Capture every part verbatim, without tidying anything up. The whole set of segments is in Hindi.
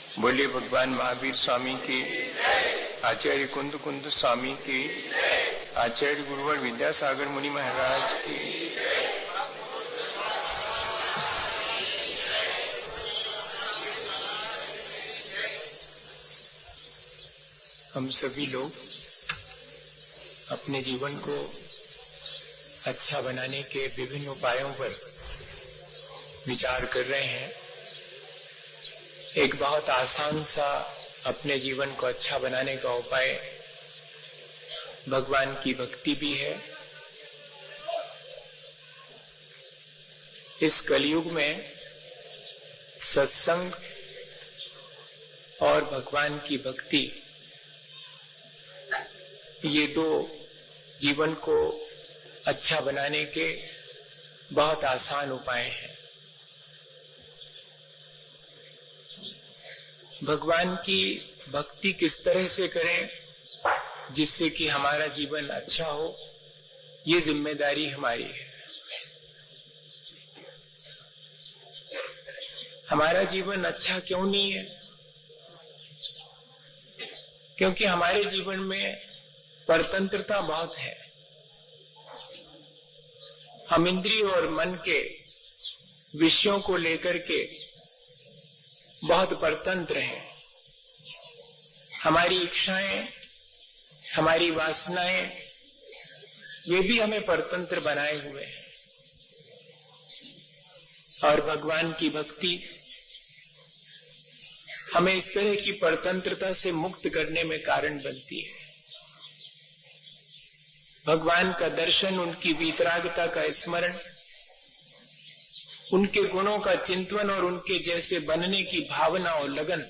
बोलिए भगवान महावीर स्वामी की, आचार्य कुंद कुंद स्वामी की, आचार्य गुरुवर विद्यासागर मुनि महाराज की। हम सभी लोग अपने जीवन को अच्छा बनाने के विभिन्न उपायों पर विचार कर रहे हैं। एक बहुत आसान सा अपने जीवन को अच्छा बनाने का उपाय भगवान की भक्ति भी है। इस कलयुग में सत्संग और भगवान की भक्ति, ये दो जीवन को अच्छा बनाने के बहुत आसान उपाय हैं। भगवान की भक्ति किस तरह से करें जिससे कि हमारा जीवन अच्छा हो, ये जिम्मेदारी हमारी है। हमारा जीवन अच्छा क्यों नहीं है? क्योंकि हमारे जीवन में परतंत्रता बहुत है। हम इंद्रिय और मन के विषयों को लेकर के बहुत परतंत्र हैं। हमारी इच्छाएं, हमारी वासनाएं, वे भी हमें परतंत्र बनाए हुए हैं। और भगवान की भक्ति हमें इस तरह की परतंत्रता से मुक्त करने में कारण बनती है। भगवान का दर्शन, उनकी वीतरागता का स्मरण, उनके गुणों का चिंतन और उनके जैसे बनने की भावना और लगन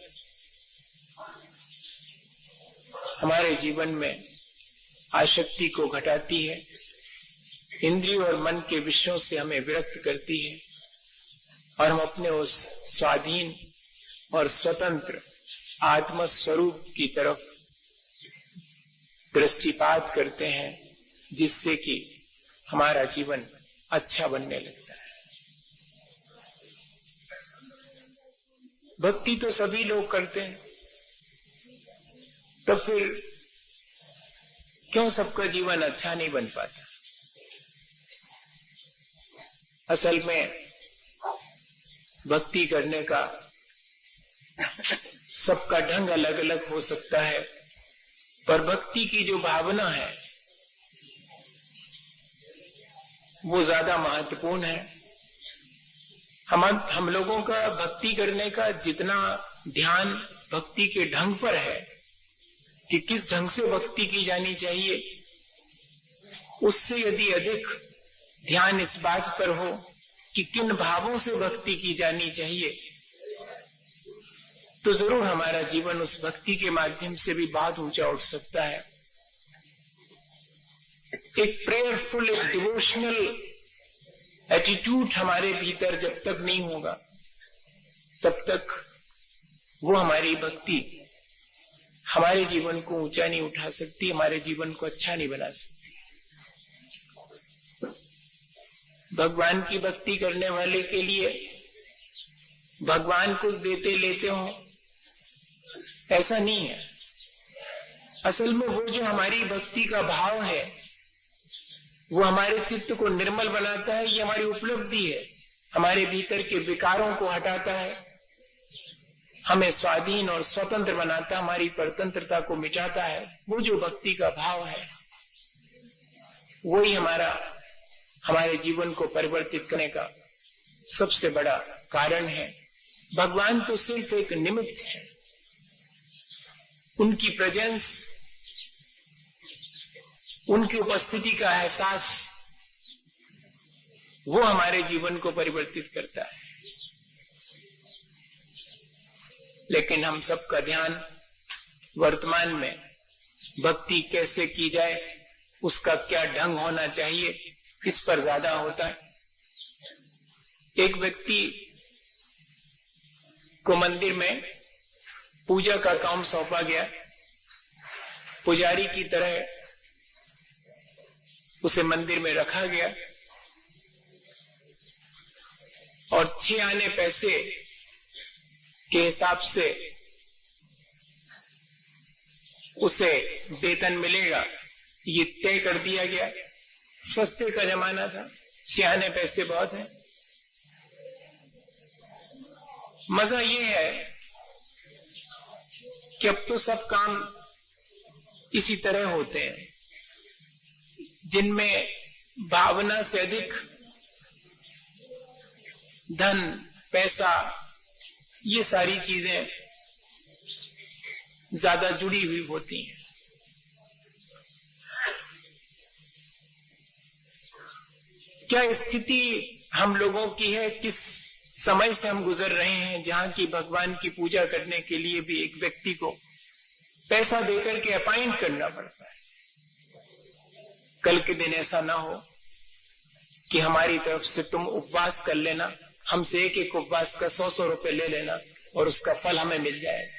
हमारे जीवन में आसक्ति को घटाती है, इंद्रिय और मन के विषयों से हमें विरक्त करती है और हम अपने उस स्वाधीन और स्वतंत्र आत्म स्वरूप की तरफ दृष्टिपात करते हैं, जिससे कि हमारा जीवन अच्छा बनने लगता है। भक्ति तो सभी लोग करते हैं, तो फिर क्यों सबका जीवन अच्छा नहीं बन पाता? असल में भक्ति करने का सबका ढंग अलग अलग हो सकता है, पर भक्ति की जो भावना है वो ज्यादा महत्वपूर्ण है। हम हम लोगों का भक्ति करने का जितना ध्यान भक्ति के ढंग पर है कि किस ढंग से भक्ति की जानी चाहिए, उससे यदि अधिक ध्यान इस बात पर हो कि किन भावों से भक्ति की जानी चाहिए, तो जरूर हमारा जीवन उस भक्ति के माध्यम से भी बहुत ऊंचा उठ सकता है। एक प्रेयरफुल, एक डिवोशनल एटीट्यूड हमारे भीतर जब तक नहीं होगा, तब तक वो हमारी भक्ति हमारे जीवन को ऊंचा नहीं उठा सकती, हमारे जीवन को अच्छा नहीं बना सकती। भगवान की भक्ति करने वाले के लिए भगवान कुछ देते लेते हो, ऐसा नहीं है। असल में वो जो हमारी भक्ति का भाव है, वो हमारे चित्त को निर्मल बनाता है। ये हमारी उपलब्धि है। हमारे भीतर के विकारों को हटाता है, हमें स्वाधीन और स्वतंत्र बनाता है, हमारी परतंत्रता को मिटाता है। वो जो भक्ति का भाव है, वही हमारा हमारे जीवन को परिवर्तित करने का सबसे बड़ा कारण है। भगवान तो सिर्फ एक निमित्त है। उनकी प्रेजेंस, उनकी उपस्थिति का एहसास, वो हमारे जीवन को परिवर्तित करता है। लेकिन हम सबका ध्यान वर्तमान में भक्ति कैसे की जाए, उसका क्या ढंग होना चाहिए, इस पर ज्यादा होता है। एक व्यक्ति को मंदिर में पूजा का काम सौंपा गया। पुजारी की तरह उसे मंदिर में रखा गया और छह आने पैसे के हिसाब से उसे वेतन मिलेगा, ये तय कर दिया गया। सस्ते का जमाना था, छियाने पैसे बहुत है। मजा ये है कि अब तो सब काम इसी तरह होते हैं जिनमें भावना से अधिक धन, पैसा, ये सारी चीजें ज्यादा जुड़ी हुई होती हैं। क्या स्थिति हम लोगों की है, किस समय से हम गुजर रहे हैं जहां की भगवान की पूजा करने के लिए भी एक व्यक्ति को पैसा देकर के अपॉइंट करना पड़ता है। कल के दिन ऐसा ना हो कि हमारी तरफ से तुम उपवास कर लेना, हमसे एक एक उपवास का सौ सौ रुपए ले लेना और उसका फल हमें मिल जाएगा।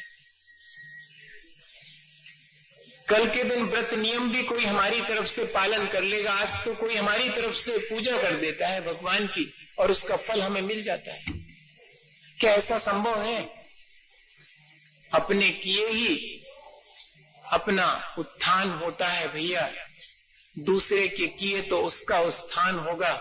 कल के दिन व्रत नियम भी कोई हमारी तरफ से पालन कर लेगा। आज तो कोई हमारी तरफ से पूजा कर देता है भगवान की और उसका फल हमें मिल जाता है। क्या ऐसा संभव है? अपने किए ही अपना उत्थान होता है भैया, दूसरे के किए तो उसका उत्थान होगा।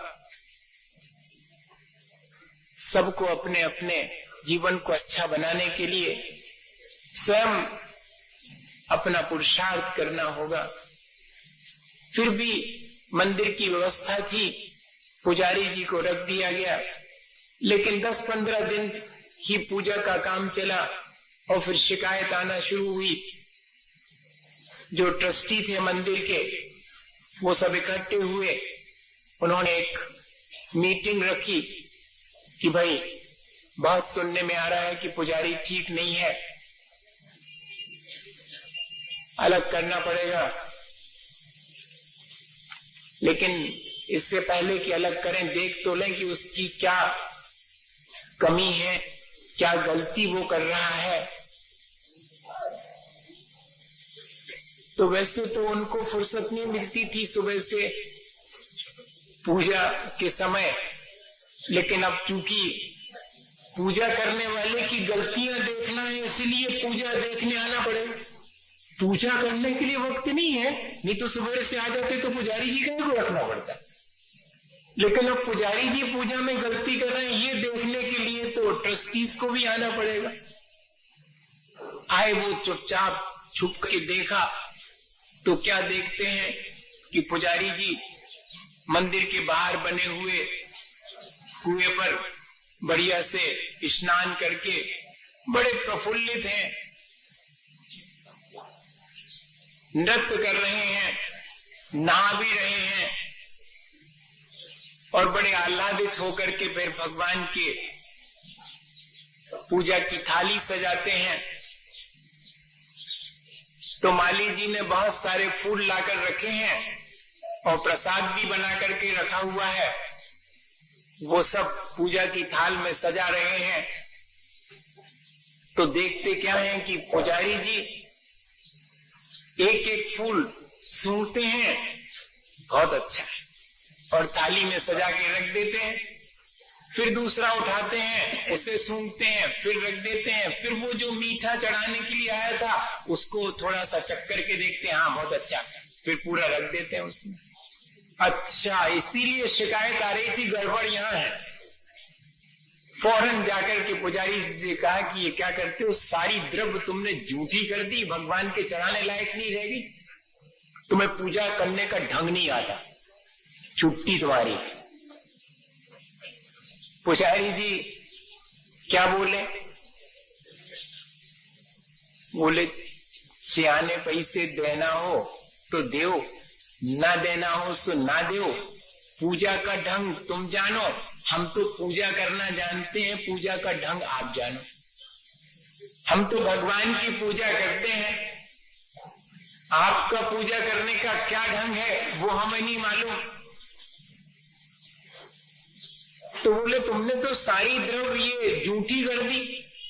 सबको अपने अपने जीवन को अच्छा बनाने के लिए स्वयं अपना पुरुषार्थ करना होगा। फिर भी मंदिर की व्यवस्था थी, पुजारी जी को रख दिया गया, लेकिन दस पंद्रह दिन ही पूजा का काम चला और फिर शिकायत आना शुरू हुई। जो ट्रस्टी थे मंदिर के, वो सब इकट्ठे हुए, उन्होंने एक मीटिंग रखी कि भाई बहुत सुनने में आ रहा है कि पुजारी ठीक नहीं है, अलग करना पड़ेगा। लेकिन इससे पहले कि अलग करें, देख तो लें कि उसकी क्या कमी है, क्या गलती वो कर रहा है। तो वैसे तो उनको फुर्सत नहीं मिलती थी सुबह से पूजा के समय, लेकिन अब चूंकि पूजा करने वाले की गलतियां देखना है, इसलिए पूजा देखने आना पड़ेगा। पूजा करने के लिए वक्त नहीं है, नहीं तो सुबह से आ जाते तो पुजारी जी को रखना पड़ता। लेकिन अब पुजारी जी पूजा में गलती कर रहे हैं, ये देखने के लिए तो ट्रस्टीज को भी आना पड़ेगा। आए वो चुपचाप छुप के देखा तो क्या देखते हैं कि पुजारी जी मंदिर के बाहर बने हुए कुएं पर बढ़िया से स्नान करके बड़े प्रफुल्लित हैं, नृत्य कर रहे हैं, नहा भी रहे हैं और बड़े आह्लादित होकर के फिर भगवान के पूजा की थाली सजाते हैं। तो माली जी ने बहुत सारे फूल लाकर रखे हैं और प्रसाद भी बना करके रखा हुआ है, वो सब पूजा की थाल में सजा रहे हैं। तो देखते क्या है कि पुजारी जी एक एक फूल सूंघते हैं, बहुत अच्छा है, और थाली में सजा के रख देते हैं। फिर दूसरा उठाते हैं, उसे सूंघते हैं, फिर रख देते हैं। फिर वो जो मीठा चढ़ाने के लिए आया था उसको थोड़ा सा चक्कर के देखते हैं, हाँ बहुत अच्छा, फिर पूरा रख देते हैं उसमें। अच्छा, इसीलिए शिकायत आ रही थी, गड़बड़ यहाँ है। फौरन जाकर के पुजारी से कहा कि ये क्या करते हो, सारी द्रव्य तुमने झूठी कर दी, भगवान के चढ़ाने लायक नहीं रहेगी, तुम्हें पूजा करने का ढंग नहीं आता, छुट्टी तुम्हारी। पुजारी जी क्या बोले? बोले सियाने पैसे देना हो तो देओ, ना देना हो सो ना देओ, पूजा का ढंग तुम जानो, हम तो पूजा करना जानते हैं, पूजा का ढंग आप जानो। हम तो भगवान की पूजा करते हैं, आपका पूजा करने का क्या ढंग है वो हमें नहीं मालूम। तो बोले तुमने तो सारी द्रव्य ये झूठी कर दी।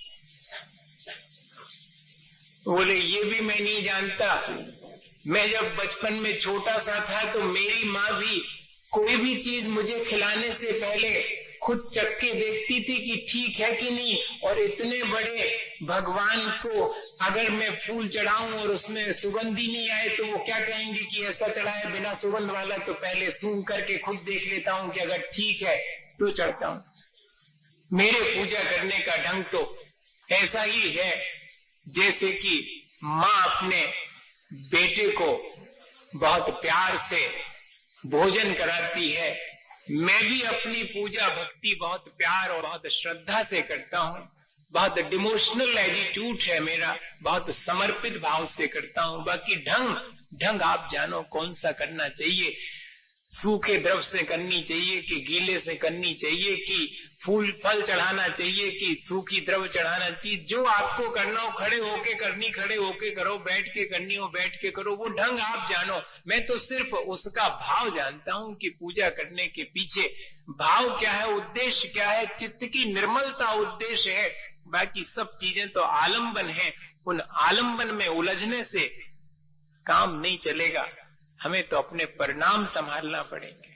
बोले ये भी मैं नहीं जानता, मैं जब बचपन में छोटा सा था तो मेरी माँ भी कोई भी चीज मुझे खिलाने से पहले खुद चक्के देखती थी कि ठीक है कि नहीं, और इतने बड़े भगवान को अगर मैं फूल चढ़ाऊं और उसमें सुगंधी नहीं आए तो वो क्या कहेंगे कि ऐसा चढ़ा है बिना सुगंध वाला, तो पहले सूंघ करके खुद देख लेता हूं कि अगर ठीक है तो चढ़ता हूं। मेरे पूजा करने का ढंग तो ऐसा ही है जैसे कि माँ अपने बेटे को बहुत प्यार से भोजन कराती है। मैं भी अपनी पूजा भक्ति बहुत प्यार और बहुत श्रद्धा से करता हूँ, बहुत डिमोशनल एटीट्यूड है मेरा, बहुत समर्पित भाव से करता हूँ। बाकी ढंग ढंग आप जानो कौन सा करना चाहिए, सूखे द्रव से करनी चाहिए कि गीले से करनी चाहिए, कि फूल फल चढ़ाना चाहिए कि सूखी द्रव चढ़ाना चाहिए। जो आपको करना हो खड़े होके करनी खड़े होके करो, बैठ के करनी हो बैठ के करो, वो ढंग आप जानो। मैं तो सिर्फ उसका भाव जानता हूं कि पूजा करने के पीछे भाव क्या है, उद्देश्य क्या है, चित्त की निर्मलता उद्देश्य है। बाकी सब चीजें तो आलंबन है, उन आलंबन में उलझने से काम नहीं चलेगा। हमें तो अपने परिणाम संभालना पड़ेंगे।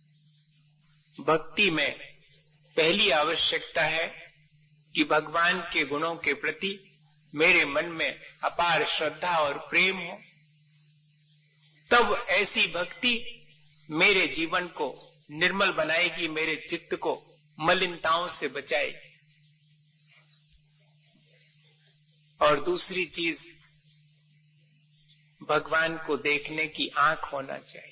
भक्ति में पहली आवश्यकता है कि भगवान के गुणों के प्रति मेरे मन में अपार श्रद्धा और प्रेम हो। तब ऐसी भक्ति मेरे जीवन को निर्मल बनाएगी, मेरे चित्त को मलिनताओं से बचाएगी। और दूसरी चीज, भगवान को देखने की आंख होना चाहिए।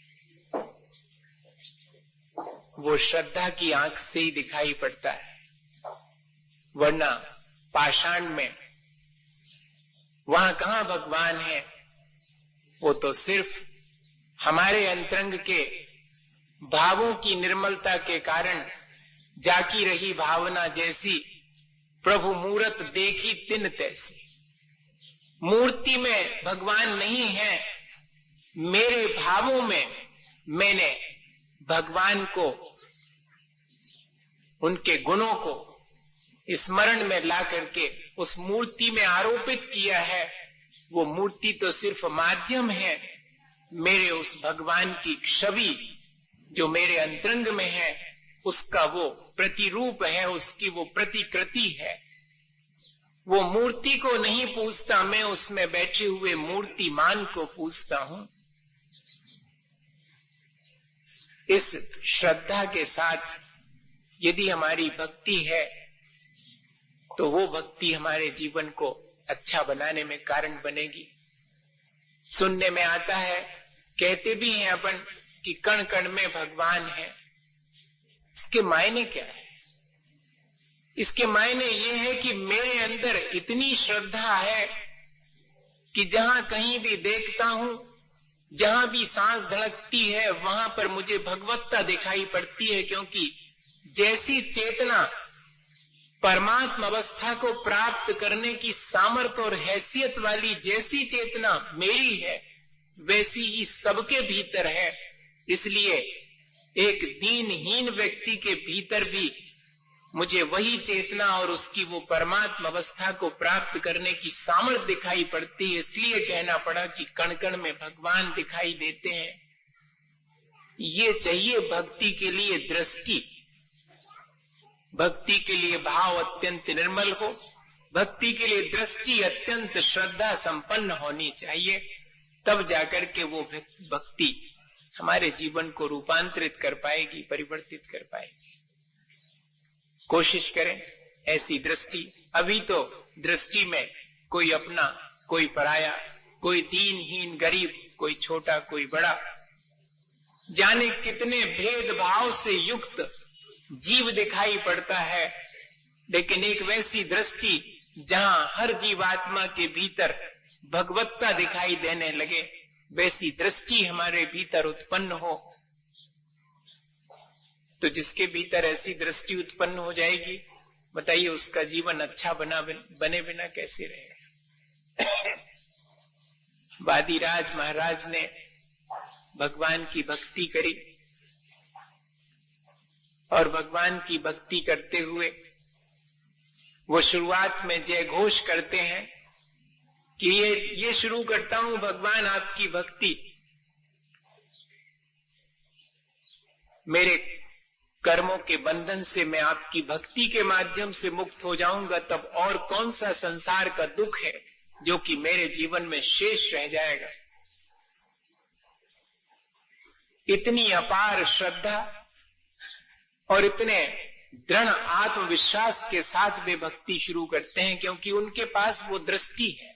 वो श्रद्धा की आंख से ही दिखाई पड़ता है, वरना पाषाण में वहां कहां भगवान है। वो तो सिर्फ हमारे अंतरंग के भावों की निर्मलता के कारण जाकी रही भावना जैसी, प्रभु मूरत देखी तिन तैसी। मूर्ति में भगवान नहीं है, मेरे भावों में मैंने भगवान को, उनके गुणों को स्मरण में ला करके उस मूर्ति में आरोपित किया है। वो मूर्ति तो सिर्फ माध्यम है, मेरे उस भगवान की छवि जो मेरे अंतरंग में है उसका वो प्रतिरूप है, उसकी वो प्रतिकृति है। वो मूर्ति को नहीं पूजता, मैं उसमें बैठे हुए मूर्तिमान को पूजता हूं। इस श्रद्धा के साथ यदि हमारी भक्ति है तो वो भक्ति हमारे जीवन को अच्छा बनाने में कारण बनेगी। सुनने में आता है, कहते भी हैं अपन कि कण कण में भगवान है। इसके मायने क्या है? इसके मायने ये है कि मेरे अंदर इतनी श्रद्धा है कि जहां कहीं भी देखता हूं, जहां भी सांस धड़कती है, वहां पर मुझे भगवत्ता दिखाई पड़ती है। क्योंकि जैसी चेतना परमात्मा अवस्था को प्राप्त करने की सामर्थ्य और हैसियत वाली जैसी चेतना मेरी है, वैसी ही सबके भीतर है। इसलिए एक दीनहीन व्यक्ति के भीतर भी मुझे वही चेतना और उसकी वो परमात्मा अवस्था को प्राप्त करने की सामर्थ्य दिखाई पड़ती है। इसलिए कहना पड़ा कि कण कण में भगवान दिखाई देते हैं। ये चाहिए भक्ति के लिए दृष्टि, भक्ति के लिए भाव अत्यंत निर्मल हो, भक्ति के लिए दृष्टि अत्यंत श्रद्धा संपन्न होनी चाहिए। तब जाकर के वो भक्ति हमारे जीवन को रूपांतरित कर पाएगी, परिवर्तित कर पाएगी। कोशिश करें ऐसी दृष्टि। अभी तो दृष्टि में कोई अपना, कोई पराया, कोई दीनहीन गरीब, कोई छोटा, कोई बड़ा, जाने कितने भेदभाव से युक्त जीव दिखाई पड़ता है। लेकिन एक वैसी दृष्टि जहां हर जीवात्मा के भीतर भगवत्ता दिखाई देने लगे, वैसी दृष्टि हमारे भीतर उत्पन्न हो, तो जिसके भीतर ऐसी दृष्टि उत्पन्न हो जाएगी, बताइए उसका जीवन अच्छा बना बने बिना कैसे रहेगा। वादिराज महाराज ने भगवान की भक्ति करी और भगवान की भक्ति करते हुए वो शुरुआत में जय घोष करते हैं कि ये ये शुरू करता हूं भगवान आपकी भक्ति, मेरे कर्मों के बंधन से मैं आपकी भक्ति के माध्यम से मुक्त हो जाऊंगा, तब और कौन सा संसार का दुख है जो कि मेरे जीवन में शेष रह जाएगा। इतनी अपार श्रद्धा और इतने दृढ़ आत्मविश्वास के साथ वे भक्ति शुरू करते हैं, क्योंकि उनके पास वो दृष्टि है,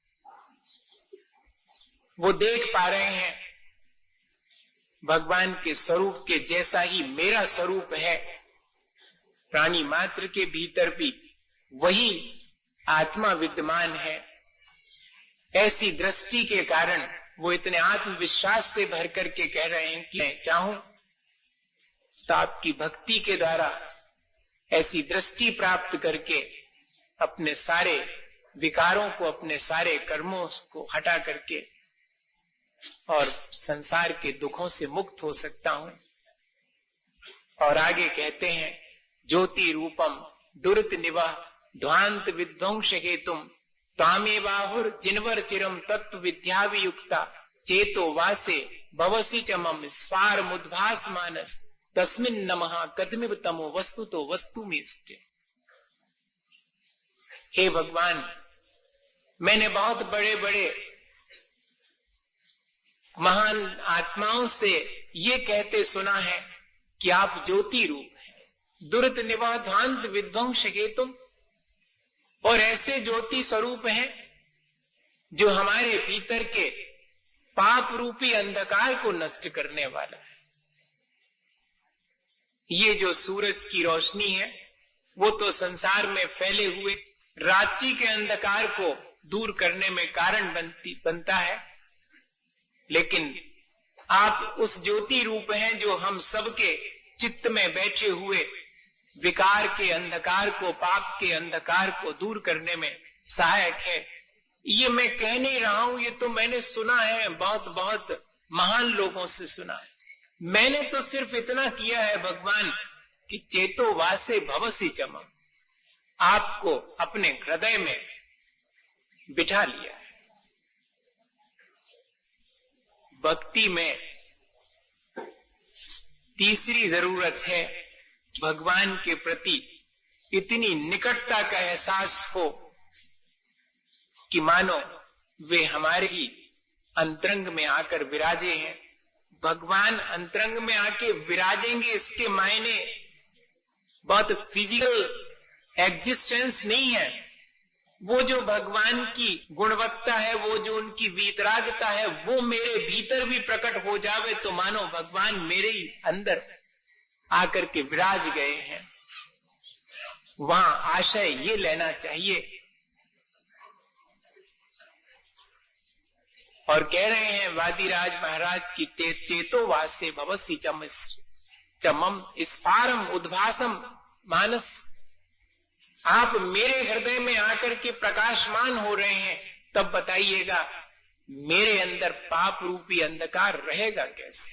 वो देख पा रहे हैं भगवान के स्वरूप के जैसा ही मेरा स्वरूप है, प्राणी मात्र के भीतर भी वही आत्मा विद्यमान है। ऐसी दृष्टि के कारण वो इतने आत्मविश्वास से भर करके कह रहे हैं कि मैं चाहूं तो आपकी भक्ति के द्वारा ऐसी दृष्टि प्राप्त करके अपने सारे विकारों को, अपने सारे कर्मों को हटा करके और संसार के दुखों से मुक्त हो सकता हूं। और आगे कहते हैं, ज्योति रूपम दुरित निवाह ध्वांत विध्वंस हेतुम तामे बाहुर जिनवर चिरम तत्व विद्या वियुक्ता चेतो वासे भवसी चमम स्वार मुद्भास मानस तस्मिन नमः कदमिव तमो वस्तु तो वस्तु में। हे भगवान, मैंने बहुत बड़े बड़े महान आत्माओं से ये कहते सुना है कि आप ज्योति रूप हैं, दुरित निवाह ध्वांत विध्वंस हेतुम, और ऐसे ज्योति स्वरूप हैं जो हमारे भीतर के पाप रूपी अंधकार को नष्ट करने वाला है। ये जो सूरज की रोशनी है वो तो संसार में फैले हुए रात्रि के अंधकार को दूर करने में कारण बनती बनता है, लेकिन आप उस ज्योति रूप हैं जो हम सबके चित्त में बैठे हुए विकार के अंधकार को, पाप के अंधकार को दूर करने में सहायक है। ये मैं कह नहीं रहा हूं, ये तो मैंने सुना है, बहुत बहुत महान लोगों से सुना है। मैंने तो सिर्फ इतना किया है भगवान कि चेतो वासे भवसी चमम, आपको अपने हृदय में बिठा लिया है। भक्ति में तीसरी जरूरत है भगवान के प्रति इतनी निकटता का एहसास हो कि मानो वे हमारे ही अंतरंग में आकर विराजे हैं। भगवान अंतरंग में आके विराजेंगे, इसके मायने बहुत फिजिकल एग्जिस्टेंस नहीं है। वो जो भगवान की गुणवत्ता है, वो जो उनकी वीतरागता है, वो मेरे भीतर भी प्रकट हो जावे तो मानो भगवान मेरे ही अंदर आकर के विराज गए हैं। वहां आशय ये लेना चाहिए। और कह रहे हैं वादिराज महाराज की ते चेतो वासे भवसी चम चमम स्फारम उद्भासम मानस, आप मेरे हृदय में आकर के प्रकाशमान हो रहे हैं, तब बताइएगा मेरे अंदर पाप रूपी अंधकार रहेगा कैसे?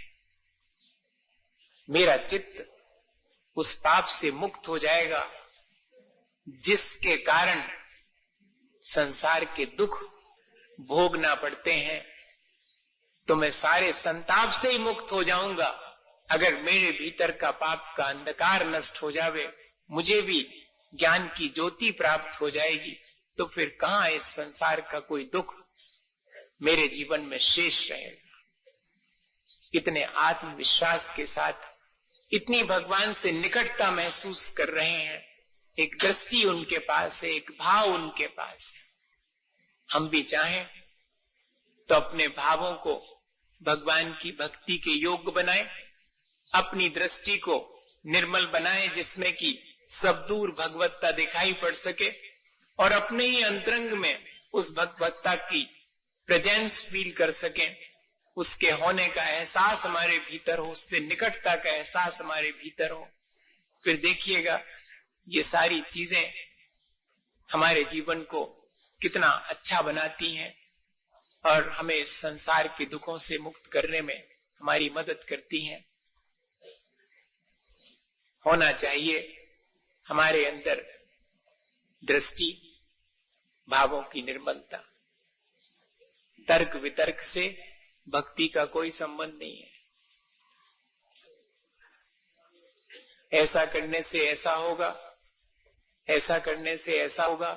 मेरा चित्त उस पाप से मुक्त हो जाएगा जिसके कारण संसार के दुख भोगना पड़ते हैं। तो मैं सारे संताप से ही मुक्त हो जाऊंगा अगर मेरे भीतर का पाप का अंधकार नष्ट हो जावे, मुझे भी ज्ञान की ज्योति प्राप्त हो जाएगी। तो फिर कहां इस संसार का कोई दुख मेरे जीवन में शेष रहेगा। इतने आत्मविश्वास के साथ, इतनी भगवान से निकटता महसूस कर रहे हैं, एक दृष्टि उनके पास है, एक भाव उनके पास है। हम भी चाहें तो अपने भावों को भगवान की भक्ति के योग्य बनाएं, अपनी दृष्टि को निर्मल बनाएं जिसमें कि सब दूर भगवत्ता दिखाई पड़ सके, और अपने ही अंतरंग में उस भगवत्ता की प्रेजेंस फील कर सकें, उसके होने का एहसास हमारे भीतर हो, उससे निकटता का एहसास हमारे भीतर हो। फिर देखिएगा ये सारी चीजें हमारे जीवन को कितना अच्छा बनाती हैं और हमें संसार के दुखों से मुक्त करने में हमारी मदद करती हैं। होना चाहिए हमारे अंदर दृष्टि, भावों की निर्मलता। तर्क वितर्क से भक्ति का कोई संबंध नहीं है। ऐसा करने से ऐसा होगा, ऐसा करने से ऐसा होगा।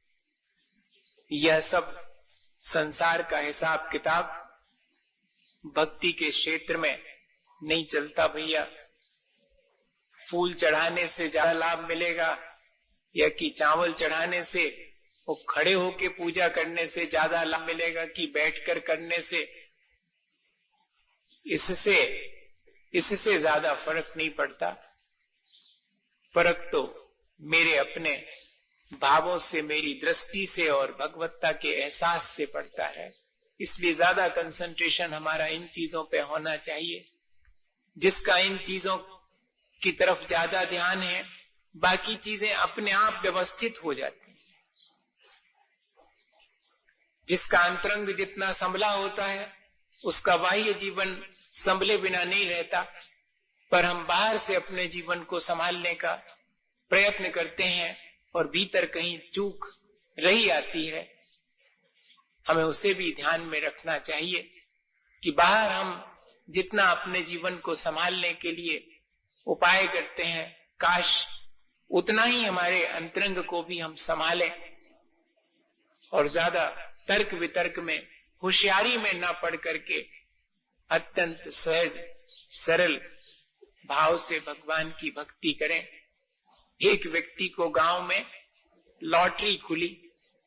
यह सब संसार का हिसाब किताब भक्ति के क्षेत्र में नहीं चलता भैया। फूल चढ़ाने से ज्यादा लाभ मिलेगा या कि चावल चढ़ाने से, वो खड़े होके पूजा करने से ज्यादा लाभ मिलेगा कि बैठकर करने से, इससे इससे ज्यादा फर्क नहीं पड़ता। फर्क तो मेरे अपने भावों से, मेरी दृष्टि से और भगवत्ता के एहसास से पड़ता है। इसलिए ज्यादा कंसंट्रेशन हमारा इन चीजों पे होना चाहिए। जिसका इन चीजों की तरफ ज्यादा ध्यान है, बाकी चीजें अपने आप व्यवस्थित हो जाती हैं। जिसका अंतरंग जितना संभला होता है, उसका बाह्य जीवन संभले बिना नहीं रहता। पर हम बाहर से अपने जीवन को संभालने का प्रयत्न करते हैं और भीतर कहीं चूक रही आती है। हमें उसे भी ध्यान में रखना चाहिए कि बाहर हम जितना अपने जीवन को संभालने के लिए उपाय करते हैं, काश उतना ही हमारे अंतरंग को भी हम संभालें और ज्यादा तर्क वितर्क में, होशियारी में न पड़ करके अत्यंत सहज सरल भाव से भगवान की भक्ति करें। एक व्यक्ति को गांव में लॉटरी खुली।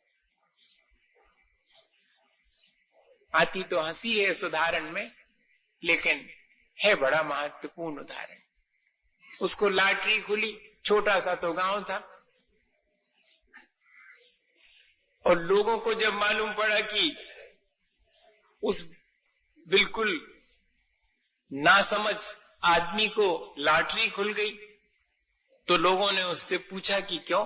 आती तो हंसी है इस उदाहरण में, लेकिन है बड़ा महत्वपूर्ण उदाहरण। उसको लॉटरी खुली, छोटा सा तो गांव था, और लोगों को जब मालूम पड़ा कि उस बिल्कुल नासमझ आदमी को लॉटरी खुल गई, तो लोगों ने उससे पूछा कि क्यों,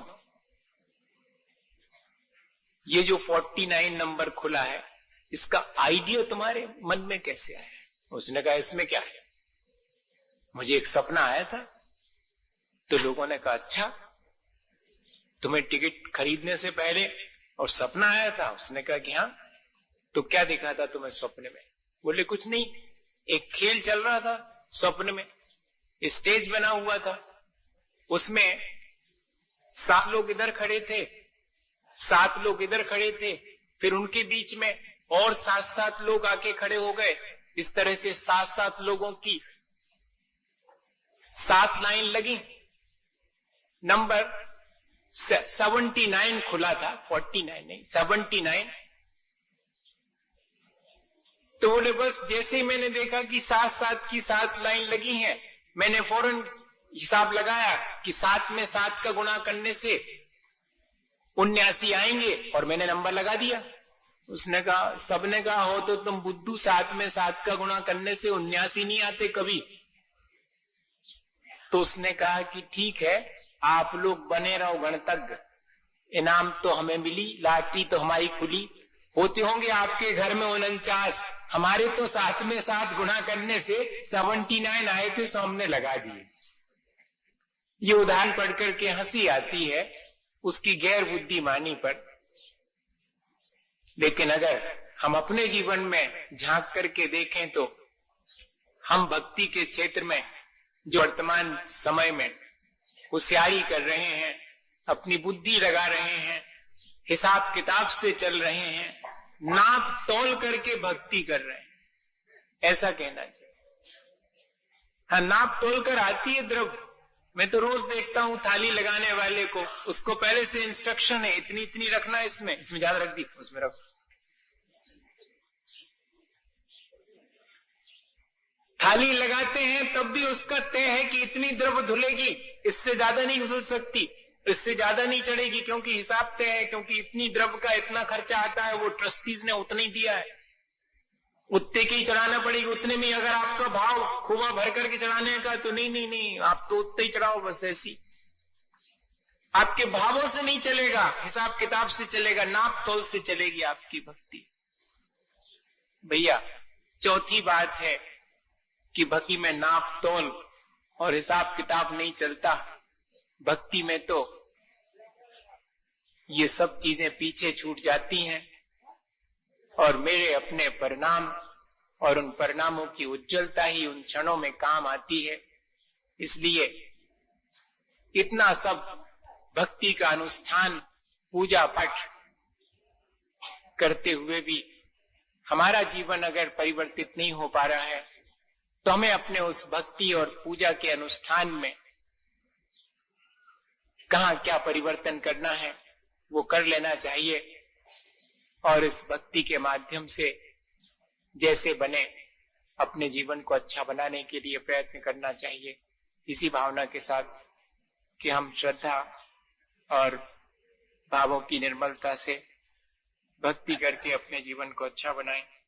ये जो उनचास नंबर खुला है, इसका आइडिया तुम्हारे मन में कैसे आया? उसने कहा इसमें क्या है, मुझे एक सपना आया था। तो लोगों ने कहा अच्छा, तुम्हें टिकट खरीदने से पहले और सपना आया था? उसने कहा कि हाँ। तो क्या दिखा था तुम्हें स्वप्न में? बोले कुछ नहीं, एक खेल चल रहा था स्वप्न में, स्टेज बना हुआ था, उसमें सात लोग इधर खड़े थे, सात लोग इधर खड़े थे, फिर उनके बीच में और सात सात लोग आके खड़े हो गए। इस तरह से सात सात लोगों की सात लाइन लगी। नंबर सेवेंटी नाइन खुला था, फोर्टी नाइन नहीं, सेवेंटी नाइन। तो बोले बस जैसे ही मैंने देखा कि सात सात की सात लाइन लगी हैं, मैंने फौरन हिसाब लगाया कि सात में सात का गुणा करने से उन्यासी आएंगे, और मैंने नंबर लगा दिया। उसने कहा, सबने कहा हो तो तुम बुद्धू, सात में सात का गुणा करने से उन्यासी नहीं आते कभी। तो उसने कहा कि ठीक है, आप लोग बने रहो गणतज्ञ, इनाम तो हमें मिली, लॉटरी तो हमारी खुली, होते होंगे आपके घर में उनचास, हमारे तो सात में सात गुणा करने से सेवेंटी नाइन आए थे, सो हमने लगा दिए। ये उदाहरण पढ़ करके हंसी आती है उसकी गैर बुद्धिमानी पर, लेकिन अगर हम अपने जीवन में झांक करके देखें तो हम भक्ति के क्षेत्र में जो वर्तमान समय में होशियारी कर रहे हैं, अपनी बुद्धि लगा रहे हैं, हिसाब किताब से चल रहे हैं, नाप तोल करके भक्ति कर रहे हैं, ऐसा कहना चाहिए। हाँ, नाप तोल कर आती है द्रव्य। मैं तो रोज देखता हूं थाली लगाने वाले को, उसको पहले से इंस्ट्रक्शन है, इतनी इतनी रखना है, इसमें इसमें ज्यादा रख दी, उसमें रख। थाली लगाते हैं तब भी उसका तय है कि इतनी द्रव्य धुलेगी, इससे ज्यादा नहीं धुल सकती, इससे ज्यादा नहीं चढ़ेगी, क्योंकि हिसाब तय है, क्योंकि इतनी द्रव्य का इतना खर्चा आता है, वो ट्रस्टीज ने उतना ही दिया है, उतने की चढ़ाना पड़ेगी। उतने में अगर आपका भाव खुबा भर करके चढ़ाने का, तो नहीं नहीं नहीं, आप तो उतने ही चढ़ाओ, बस ऐसी। आपके भावों से नहीं चलेगा, हिसाब किताब से चलेगा, नाप तोल से चलेगी आपकी भक्ति। भैया, चौथी बात है कि भक्ति में नाप तोल और हिसाब किताब नहीं चलता। भक्ति में तो ये सब चीजें पीछे छूट जाती हैं, और मेरे अपने परिणाम और उन परिणामों की उज्जवलता ही उन क्षणों में काम आती है। इसलिए इतना सब भक्ति का अनुष्ठान, पूजा पाठ करते हुए भी हमारा जीवन अगर परिवर्तित नहीं हो पा रहा है, तो हमें अपने उस भक्ति और पूजा के अनुष्ठान में कहाँ क्या परिवर्तन करना है वो कर लेना चाहिए और इस भक्ति के माध्यम से जैसे बने अपने जीवन को अच्छा बनाने के लिए प्रयत्न करना चाहिए। इसी भावना के साथ कि हम श्रद्धा और भावों की निर्मलता से भक्ति करके अपने जीवन को अच्छा बनाएं।